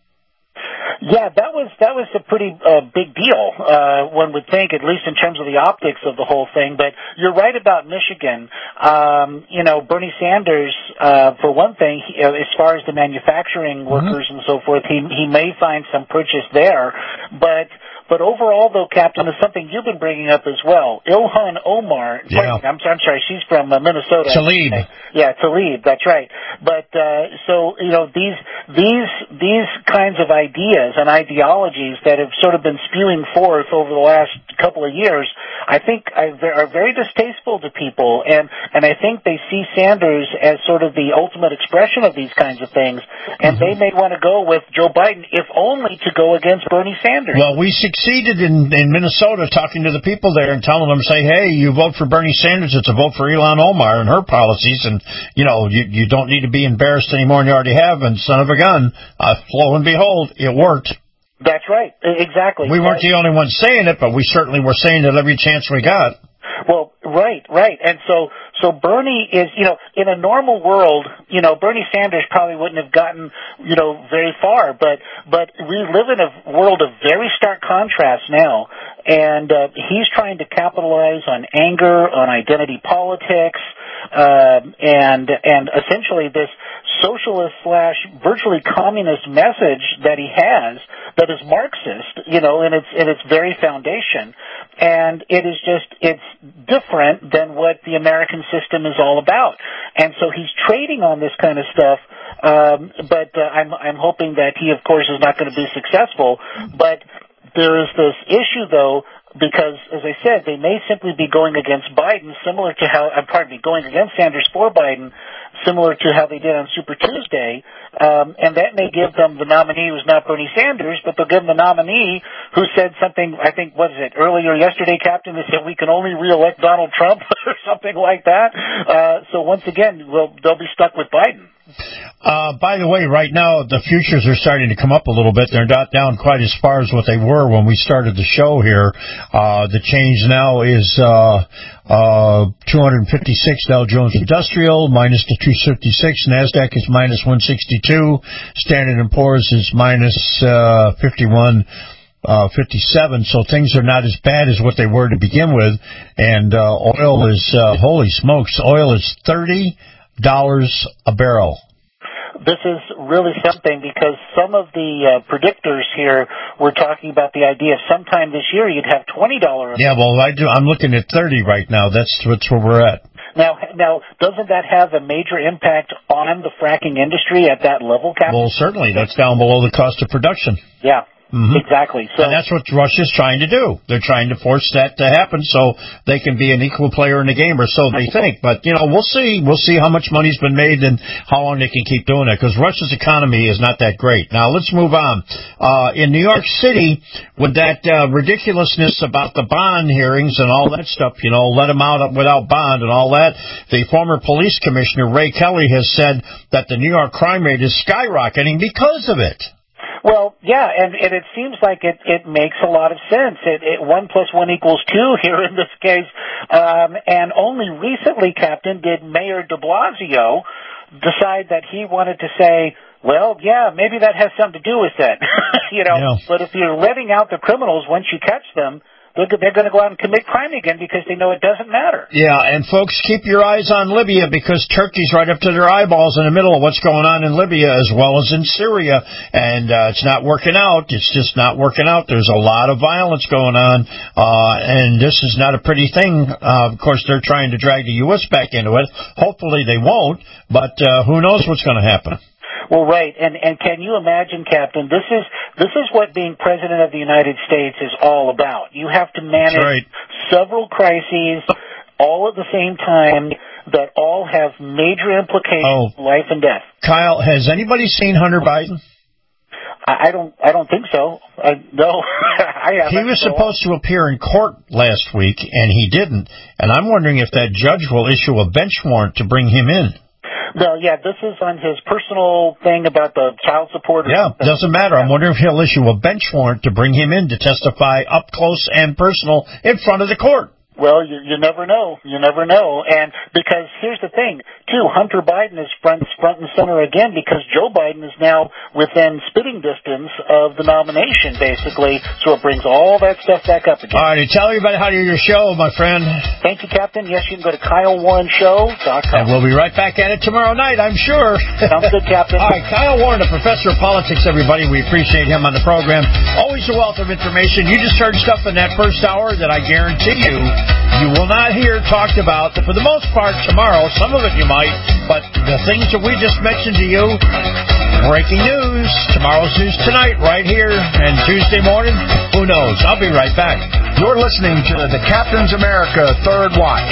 Yeah, that was that was a pretty uh, big deal, uh, one would think, at least in terms of the optics of the whole thing. But you're right about Michigan. Um, you know, Bernie Sanders, uh, for one thing, he, uh, as far as the manufacturing workers mm-hmm. and so forth, he he may find some purchase there. But But overall, though, Captain, is something you've been bringing up as well. Ilhan Omar, yeah. I'm, I'm sorry, she's from uh, Minnesota. Tlaib. Yeah, Tlaib, that's right. But, uh, so, you know, these, these, these kinds of ideas and ideologies that have sort of been spewing forth over the last couple of years, I think are very distasteful to people. And, and I think they see Sanders as sort of the ultimate expression of these kinds of things. And mm-hmm. they may want to go with Joe Biden, if only to go against Bernie Sanders. Well, we succeeded in, in Minnesota talking to the people there and telling them, say, hey, you vote for Bernie Sanders, it's a vote for Ilhan Omar and her policies, and, you know, you, you don't need to be embarrassed any more than you already have, and son of a gun, uh, lo and behold, it worked. That's right, exactly. We weren't the only ones saying it, but we certainly were saying it every chance we got. Well, right, right. And so, so Bernie is, you know, in a normal world, you know, Bernie Sanders probably wouldn't have gotten, you know, very far, but, but we live in a world of very stark contrast now. And, uh, he's trying to capitalize on anger, on identity politics, uh, and, and essentially this socialist slash virtually communist message that he has that is Marxist, you know, in its in its very foundation. And it is just, it's different than what the American system is all about. And so he's trading on this kind of stuff, um, but uh, I'm, I'm hoping that he, of course, is not going to be successful. But there is this issue, though, because, as I said, they may simply be going against Biden, similar to how, uh, pardon me, going against Sanders for Biden, similar to how they did on Super Tuesday, um, and that may give them the nominee who's not Bernie Sanders, but they'll give them the nominee who said something, I think, what is it, earlier yesterday, Captain, that said we can only re-elect Donald Trump or something like that. Uh, so once again, we'll, they'll be stuck with Biden. Uh, by the way, right now, the futures are starting to come up a little bit. They're not down quite as far as what they were when we started the show here. Uh, the change now is, uh, uh, two fifty-six Dow Jones Industrial, minus the two fifty-six. NASDAQ is minus one sixty-two. Standard and Poor's is minus, uh, fifty-one. Uh, fifty-seven, so things are not as bad as what they were to begin with. And, uh, oil is, uh, holy smokes, oil is thirty dollars a barrel. This is really something because some of the uh, predictors here were talking about the idea of sometime this year you'd have twenty dollars. Yeah, well, I do. I'm looking at thirty right now. That's, that's where we're at. Now, now, doesn't that have a major impact on the fracking industry at that level, Captain? Well, certainly. That's down below the cost of production. Yeah. Mm-hmm. Exactly. So, and that's what Russia's trying to do. They're trying to force that to happen so they can be an equal player in the game, or so they think. But, you know, we'll see. We'll see how much money's been made and how long they can keep doing it, because Russia's economy is not that great. Now, let's move on. Uh, in New York City, with that uh, ridiculousness about the bond hearings and all that stuff, you know, let them out without bond and all that, the former police commissioner, Ray Kelly, has said that the New York crime rate is skyrocketing because of it. Well, yeah, and, and it seems like it, it makes a lot of sense. It, it, one plus one equals two here in this case. Um, and only recently, Captain, did Mayor de Blasio decide that he wanted to say, well, yeah, maybe that has something to do with it. you know, yeah. But if you're letting out the criminals once you catch them, they're going to go out and commit crime again because they know it doesn't matter. Yeah, and folks, keep your eyes on Libya because Turkey's right up to their eyeballs in the middle of what's going on in Libya as well as in Syria. And uh, it's not working out. It's just not working out. There's a lot of violence going on, uh, and this is not a pretty thing. Uh, of course, they're trying to drag the U S back into it. Hopefully they won't, but uh, who knows what's going to happen. Well, right, and and can you imagine, Captain? This is this is what being president of the United States is all about. You have to manage right. several crises all at the same time that all have major implications, oh. life and death. Kyle, has anybody seen Hunter Biden? I, I don't. I don't think so. I, no, I haven't. He was supposed to appear in court last week, and he didn't. And I'm wondering if that judge will issue a bench warrant to bring him in. No, yeah, this is on his personal thing about the child support. Or yeah, something. Doesn't matter. I'm wondering if he'll issue a bench warrant to bring him in to testify up close and personal in front of the court. Well, you, you never know. You never know. And because here's the thing, too, Hunter Biden is front, front and center again because Joe Biden is now within spitting distance of the nomination, basically. So it brings all that stuff back up again. All right, tell everybody how to hear your show, my friend. Thank you, Captain. Yes, you can go to Kyle Warren Show dot com. And we'll be right back at it tomorrow night, I'm sure. Sounds good, Captain. All right, Kyle Warren, the professor of politics, everybody. We appreciate him on the program. Always a wealth of information. You just heard stuff in that first hour that I guarantee you you will not hear talked about, for the most part, tomorrow. Some of it you might, but the things that we just mentioned to you, breaking news, tomorrow's news tonight, right here, and Tuesday morning, who knows? I'll be right back. You're listening to the Captain's America Third Watch.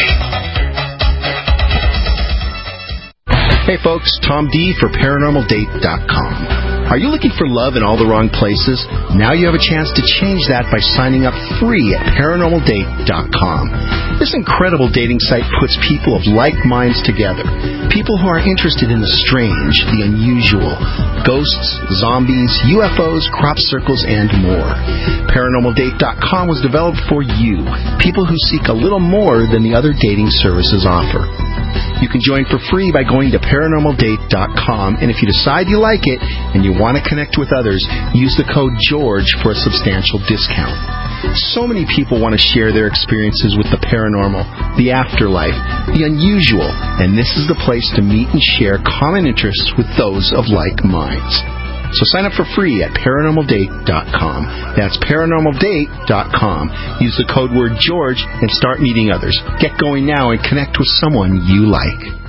Hey folks, Tom D for Paranormal Date dot com. Are you looking for love in all the wrong places? Now you have a chance to change that by signing up free at Paranormal Date dot com. This incredible dating site puts people of like minds together. People who are interested in the strange, the unusual, ghosts, zombies, U F Os, crop circles, and more. Paranormal Date dot com was developed for you, people who seek a little more than the other dating services offer. You can join for free by going to Paranormal Date dot com, and if you decide you like it and you want to connect with others, use the code GEORGE for a substantial discount. So many people want to share their experiences with the paranormal, the afterlife, the unusual, and this is the place to meet and share common interests with those of like minds. So sign up for free at paranormal date dot com. That's paranormal date dot com. Use the code word George and start meeting others. Get going now and connect with someone you like.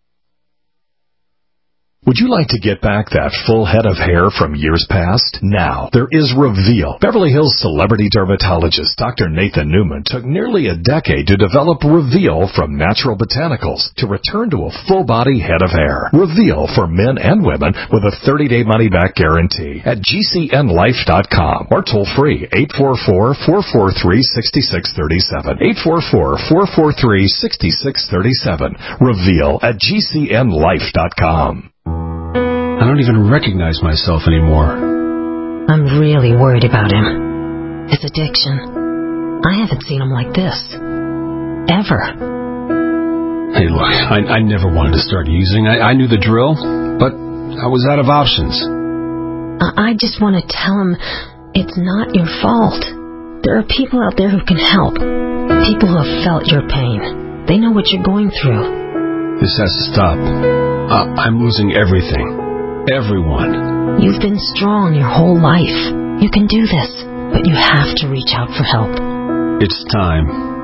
Would you like to get back that full head of hair from years past? Now, there is Reveal. Beverly Hills celebrity dermatologist Doctor Nathan Newman took nearly a decade to develop Reveal from natural botanicals to return to a full-body head of hair. Reveal for men and women with a thirty-day money-back guarantee at G C N life dot com or toll-free eight four four, four four three, six six three seven. eight four four, four four three, six six three seven. Reveal at G C N life dot com. I don't even recognize myself anymore. I'm really worried about him. His addiction. I haven't seen him like this. Ever. Hey, look, I, I never wanted to start using. I, I knew the drill, but I was out of options. I, I just want to tell him it's not your fault. There are people out there who can help. People who have felt your pain. They know what you're going through. This has to stop. Uh, I'm losing everything. Everyone. You've been strong your whole life. You can do this, but you have to reach out for help. It's time.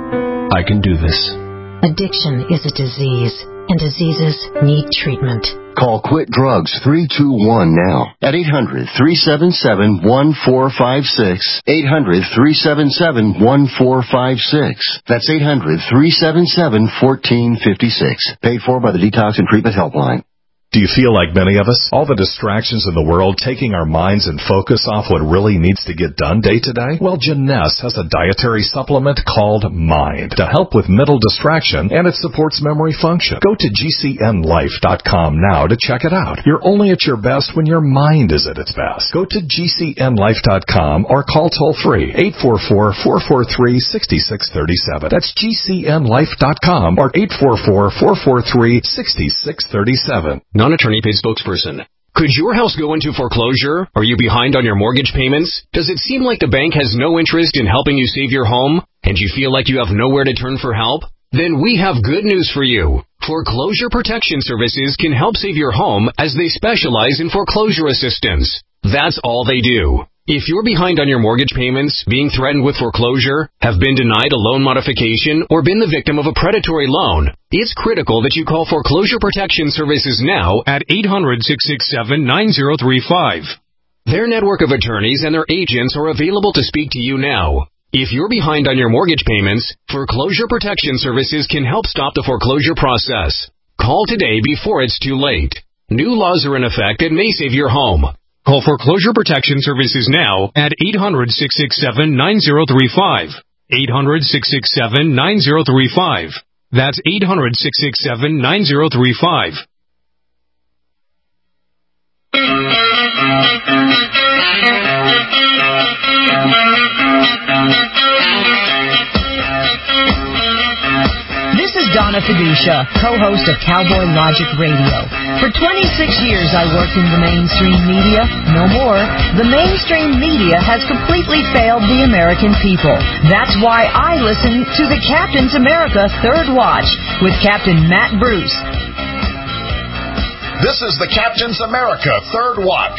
I can do this. Addiction is a disease, and diseases need treatment. Call Quit Drugs three two one now at eight hundred, three seven seven, one four five six. eight hundred, three seven seven, one four five six. That's eight hundred, three seven seven, one four five six. Paid for by the Detox and Treatment Helpline. Do you feel like many of us? All the distractions in the world taking our minds and focus off what really needs to get done day to day? Well, Janess has a dietary supplement called Mind to help with mental distraction, and it supports memory function. Go to G C N life dot com now to check it out. You're only at your best when your mind is at its best. Go to G C N life dot com or call toll-free eight four four, four four three, six six three seven. That's G C N life dot com or eight four four, four four three, six six three seven. Non-attorney paid spokesperson. Could your house go into foreclosure? Are you behind on your mortgage payments? Does it seem like the bank has no interest in helping you save your home? And you feel like you have nowhere to turn for help? Then we have good news for you. Foreclosure Protection Services can help save your home as they specialize in foreclosure assistance. That's all they do. If you're behind on your mortgage payments, being threatened with foreclosure, have been denied a loan modification, or been the victim of a predatory loan, it's critical that you call Foreclosure Protection Services now at eight hundred, six six seven, nine zero three five. Their network of attorneys and their agents are available to speak to you now. If you're behind on your mortgage payments, Foreclosure Protection Services can help stop the foreclosure process. Call today before it's too late. New laws are in effect that may save your home. Call Foreclosure Protection Services now at eight hundred, six six seven, nine zero three five. eight hundred, six six seven, nine zero three five. That's eight hundred, six six seven, nine zero three five. This is Donna Fiducia, co-host of Cowboy Logic Radio. For twenty-six years I worked in the mainstream media. No more. The mainstream media has completely failed the American people. That's why I listen to the Captain's America Third Watch with Captain Matt Bruce. This is the Captain's America Third Watch.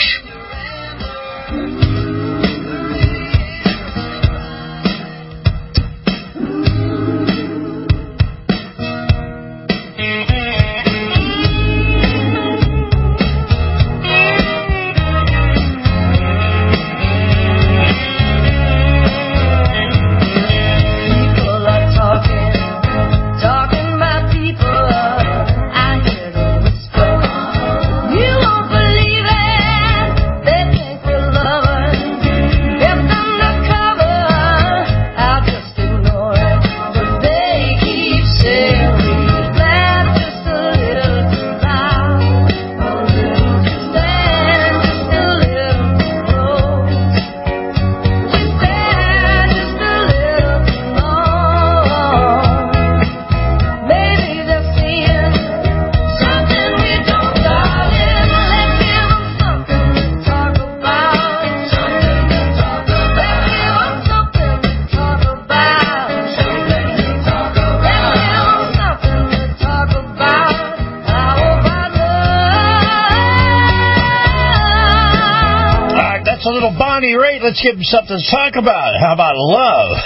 You won't believe it. They think we're lovers. any rate, let's give him something to talk about. How about love?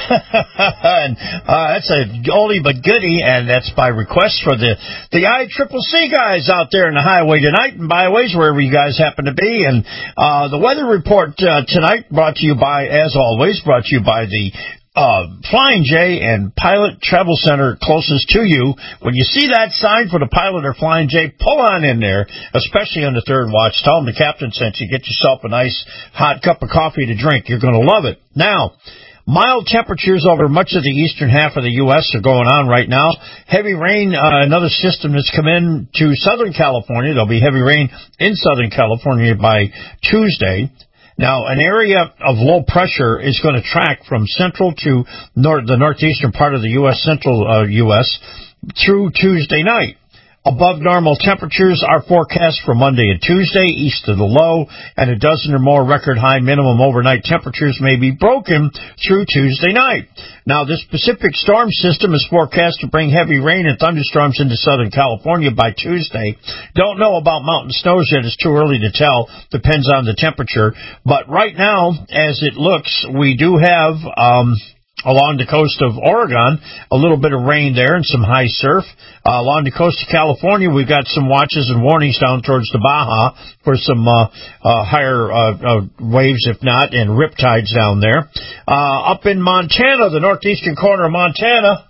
and uh, that's a oldie but goodie, and that's by request for the the I Triple C guys out there in the highway tonight and byways, wherever you guys happen to be. And uh, the weather report uh, tonight brought to you by, as always, brought to you by the Uh, Flying J and Pilot Travel Center closest to you. When you see that sign for the Pilot or Flying J, pull on in there, especially on the third watch. Tell them the captain sent you. Get yourself a nice hot cup of coffee to drink. You're going to love it. Now, mild temperatures over much of the eastern half of the U S are going on right now. Heavy rain, uh, another system that's come in to Southern California. There'll be heavy rain in Southern California by Tuesday. Now, an area of low pressure is going to track from central to north, the northeastern part of the U S, central uh, U S, through Tuesday night. Above normal temperatures are forecast for Monday and Tuesday, east of the low, and a dozen or more record high minimum overnight temperatures may be broken through Tuesday night. Now, this Pacific storm system is forecast to bring heavy rain and thunderstorms into Southern California by Tuesday. Don't know about mountain snows yet. It's too early to tell. Depends on the temperature. But right now, as it looks, we do have um along the coast of Oregon, a little bit of rain there and some high surf. Uh, along the coast of California, we've got some watches and warnings down towards the Baja for some uh, uh, higher uh, uh, waves, if not, and riptides down there. Uh, up in Montana, the northeastern corner of Montana,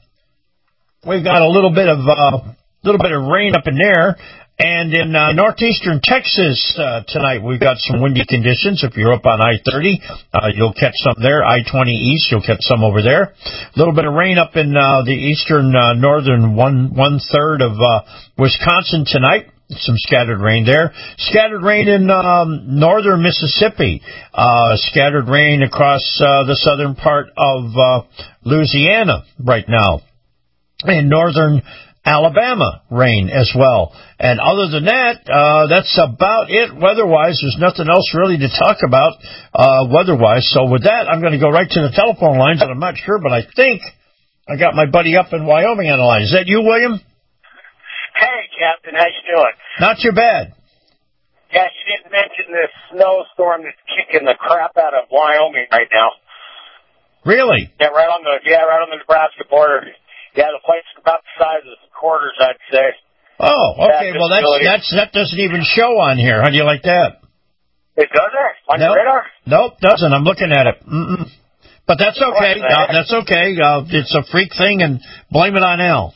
we've got a little bit of uh, little bit of rain up in there. And in uh, northeastern Texas uh, tonight, we've got some windy conditions. If you're up on I thirty, uh, you'll catch some there. I twenty east, you'll catch some over there. A little bit of rain up in uh, the eastern uh, northern one one third of uh, Wisconsin tonight. Some scattered rain there. Scattered rain in um, northern Mississippi. Uh, scattered rain across uh, the southern part of uh, Louisiana right now. In northern Alabama, rain as well. And other than that, uh, that's about it weather-wise. There's nothing else really to talk about uh, weather-wise. So with that, I'm going to go right to the telephone lines, and I'm not sure, but I think I got my buddy up in Wyoming on the line. Is that you, William? Hey, Captain. How you doing? Not too bad. Yeah, you didn't mention this snowstorm that's kicking the crap out of Wyoming right now. Really? Yeah, right on the yeah, right on the Nebraska border. Yeah, the place is about the size of quarters, I'd say. Oh, okay. Well, that's that's that doesn't even show on here. How do you like that? It doesn't? On nope. your radar? Nope, doesn't. I'm looking at it. Mm-mm. But that's okay. Right, uh, that's okay. Uh, it's a freak thing, and blame it on Al.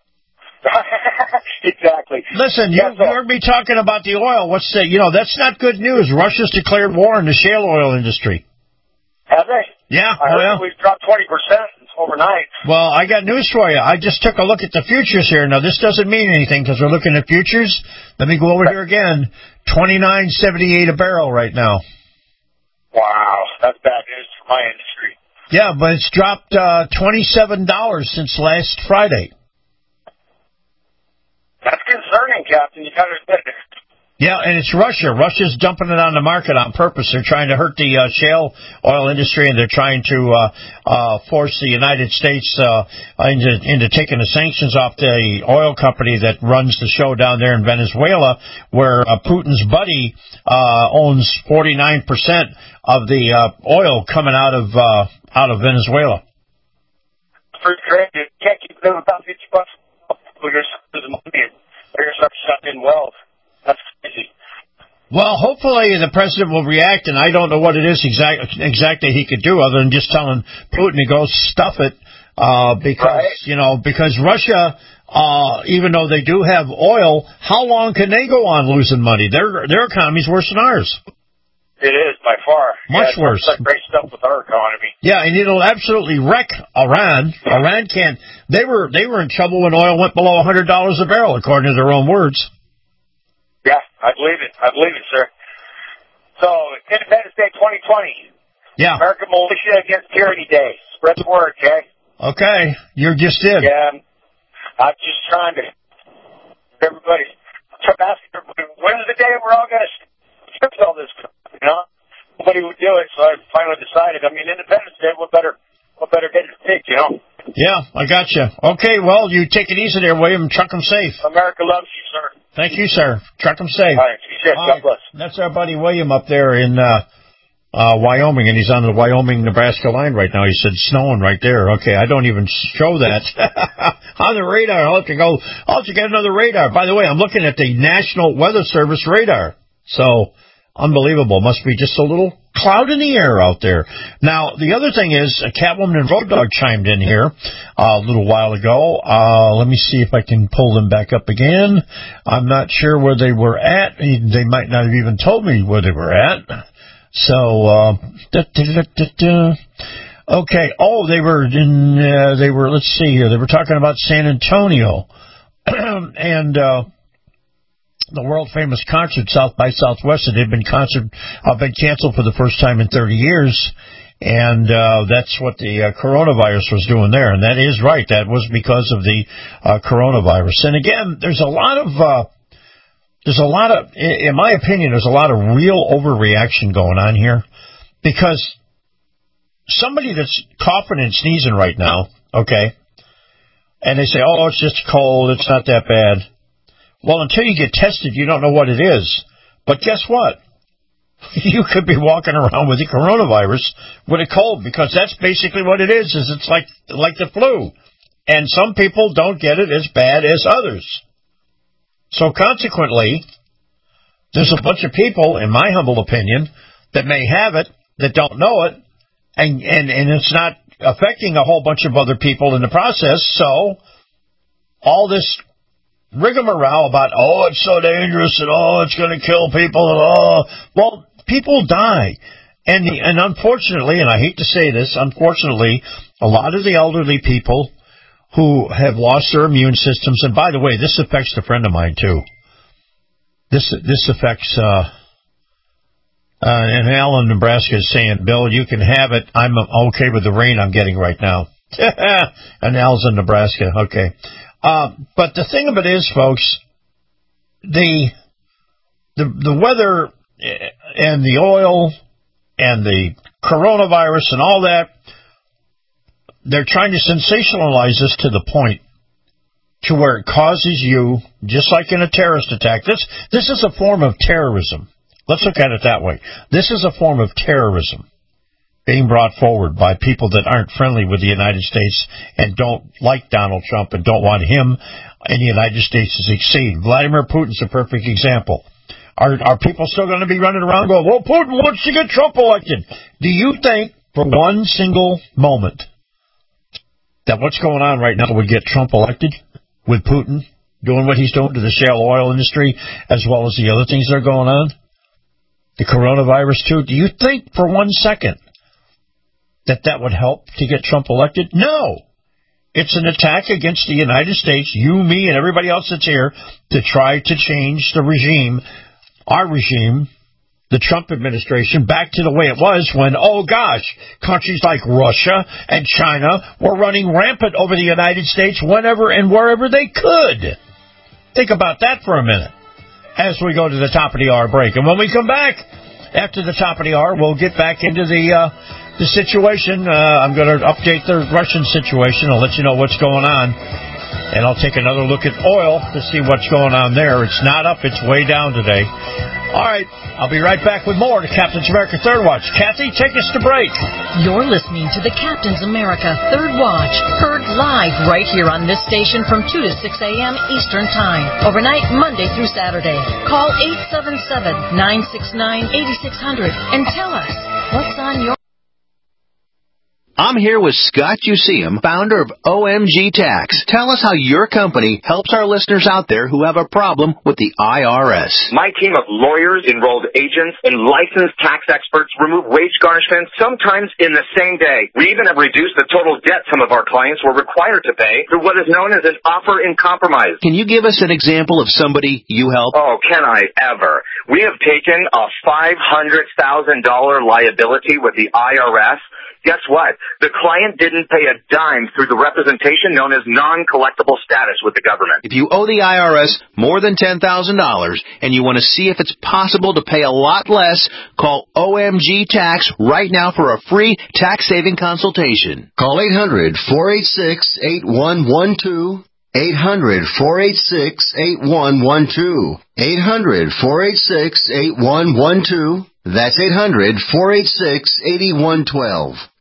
Exactly. Listen, you, you heard me talking about the oil. What's the, you know, that's not good news. Russia's declared war on the shale oil industry. Have they? Yeah. I well, heard we've dropped twenty percent overnight. Well, I got news for you. I just took a look at the futures here. Now, this doesn't mean anything because we're looking at futures. Let me go over here again. twenty-nine seventy-eight a barrel right now. Wow, that's bad news for my industry. Yeah, but it's dropped uh, twenty-seven dollars since last Friday. That's concerning, Captain. You got to admit it. Yeah, and it's Russia. Russia's dumping it on the market on purpose. They're trying to hurt the uh, shale oil industry, and they're trying to uh, uh, force the United States uh, into, into taking the sanctions off the oil company that runs the show down there in Venezuela, where uh, Putin's buddy uh, owns forty-nine percent of the uh, oil coming out of uh, out of Venezuela. Free trade. You can't keep doing about fifty bucks. You're start shutting in wells. That's crazy. Well, hopefully the president will react, and I don't know what it is exact, exactly he could do other than just telling Putin to go stuff it, uh, because, right. you know, because Russia, uh, even though they do have oil, how long can they go on losing money? Their their economy's worse than ours. It is, by far. Much yeah, worse. Like great stuff with our economy. Yeah, and it'll absolutely wreck Iran. Iran can't. They were, they were in trouble when oil went below one hundred dollars a barrel, according to their own words. Yeah, I believe it. I believe it, sir. So, Independence Day twenty twenty. Yeah. American Militia Against Tyranny Day. Spread the word, okay? Okay. You just did. Yeah. I'm just trying to... Everybody... I'm asking everybody, when's the day we're all going to fix all this stuff, you know? Nobody would do it, so I finally decided. I mean, Independence Day, what better... What better day to pick, you know? Yeah, I got you. Okay, well, you take it easy there, William. Truck them safe. America loves you, sir. Thank you, sir. Truck them safe. All right, be safe. God bless. That's our buddy William up there in uh, uh, Wyoming, and he's on the Wyoming-Nebraska line right now. He said snowing right there. Okay, I don't even show that on the radar. I'll have to go. I'll have to get another radar. By the way, I'm looking at the National Weather Service radar. So unbelievable. Must be just a little cloud in the air out there. Now, the other thing is, a Catwoman and Road Dog chimed in here uh, a little while ago. Uh, let me see if I can pull them back up again. I'm not sure where they were at. They might not have even told me where they were at. So, uh, da, da, da, da, da. Okay. Oh, they were in, uh, they were, let's see here. They were talking about San Antonio. and, uh, the world-famous concert, South by Southwest, it had been concert uh, been canceled for the first time in thirty years, and uh, that's what the uh, coronavirus was doing there. And that is right; that was because of the uh, coronavirus. And again, there's a lot of uh, there's a lot of, in my opinion, there's a lot of real overreaction going on here, because somebody that's coughing and sneezing right now, okay, and they say, "Oh, it's just cold; it's not that bad." Well, until you get tested, you don't know what it is. But guess what? You could be walking around with the coronavirus with a cold, because that's basically what it is, is it's like like the flu. And some people don't get it as bad as others. So consequently, there's a bunch of people, in my humble opinion, that may have it, that don't know it, and, and, and it's not affecting a whole bunch of other people in the process. So all this rigmarole about, oh, it's so dangerous, and oh, it's going to kill people, and oh, well, people die. And the, and unfortunately, and I hate to say this, unfortunately, a lot of the elderly people who have lost their immune systems, and by the way, this affects a friend of mine too. This this affects, uh, uh, and Alan, Nebraska is saying, Bill, you can have it. I'm okay with the rain I'm getting right now. And Al's in Nebraska. Okay. Uh, but the thing of it is, folks, the, the the weather and the oil and the coronavirus and all that, they're trying to sensationalize this to the point to where it causes you, just like in a terrorist attack. This this is a form of terrorism. Let's look at it that way. This is a form of terrorism being brought forward by people that aren't friendly with the United States and don't like Donald Trump and don't want him and the United States to succeed. Vladimir Putin's a perfect example. Are are people still going to be running around going, well, Putin wants to get Trump elected? Do you think for one single moment that what's going on right now would get Trump elected with Putin doing what he's doing to the shale oil industry as well as the other things that are going on? The coronavirus too. Do you think for one second that that would help to get Trump elected? No. It's an attack against the United States, you, me, and everybody else that's here, to try to change the regime, our regime, the Trump administration, back to the way it was when, oh gosh, countries like Russia and China were running rampant over the United States whenever and wherever they could. Think about that for a minute as we go to the top of the hour break. And when we come back, after the top of the hour, we'll get back into the... Uh, The situation, uh, I'm going to update the Russian situation. I'll let you know what's going on. And I'll take another look at oil to see what's going on there. It's not up. It's way down today. All right. I'll be right back with more to Captain's America Third Watch. Kathy, take us to break. You're listening to the Captain's America Third Watch, heard live right here on this station from two to six a.m. Eastern Time. Overnight, Monday through Saturday. Call eight seven seven, nine six nine, eight six zero zero and tell us what's on your... I'm here with Scott Useum, founder of O M G Tax. Tell us how your company helps our listeners out there who have a problem with the I R S. My team of lawyers, enrolled agents, and licensed tax experts remove wage garnishments sometimes in the same day. We even have reduced the total debt some of our clients were required to pay through what is known as an offer in compromise. Can you give us an example of somebody you help? Oh, can I ever? We have taken a five hundred thousand dollars liability with the I R S. Guess what? The client didn't pay a dime through the representation known as non-collectible status with the government. If you owe the I R S more than ten thousand dollars and you want to see if it's possible to pay a lot less, call O M G Tax right now for a free tax-saving consultation. Call eight hundred, four eight six, eight one one two. eight hundred, four eight six, eight one one two. eight hundred, four eight six, eight one one two. That's eight hundred, four eight six, eight one one two.